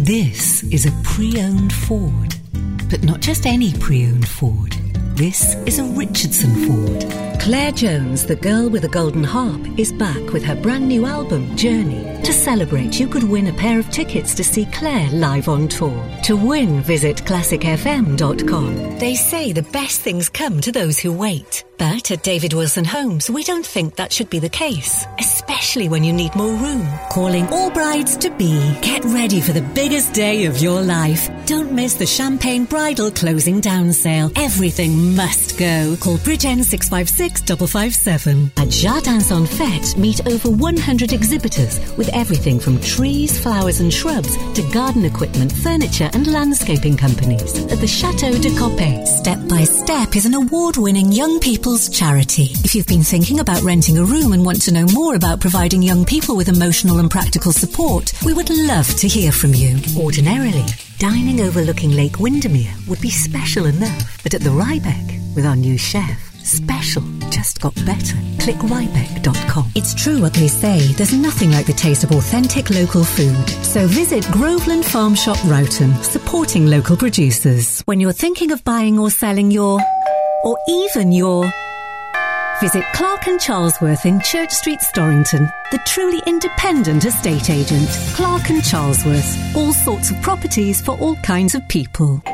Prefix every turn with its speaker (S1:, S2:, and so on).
S1: This is a pre-owned Ford. But not just any pre-owned Ford. This is a Richardson Ford. Claire Jones, the girl with the golden harp, is back with her brand new album, Journey. To celebrate, you could win a pair of tickets to see Claire live on tour. To win, visit classicfm.com. They say the best things come to those who wait. But at David Wilson Homes, we don't think that should be the case, especially when you need more room. Calling all brides to be. Get ready for the biggest day of your life. Don't miss the Champagne Bridal closing down sale. Everything must go. Call Bridgen 656 557. At Jardins en Fête, meet over 100 exhibitors with everything from trees, flowers and shrubs to garden equipment, furniture and landscaping companies. At the Chateau de Coppet, Step by Step is an award-winning young people's charity. If you've been thinking about renting a room and want to know more about providing young people with emotional and practical support, we would love to hear from you. Ordinarily, dining overlooking Lake Windermere would be special enough, but at the Rybeck, with our new chef, special just got better. Click rybeck.com. It's true what they say, there's nothing like the taste of authentic local food. So visit Groveland Farm Shop Roughton, supporting local producers. When you're thinking of buying or selling your, or even your, visit Clark and Charlesworth in Church Street, Storrington, the truly independent estate agent. Clark and Charlesworth, all sorts of properties for all kinds of people.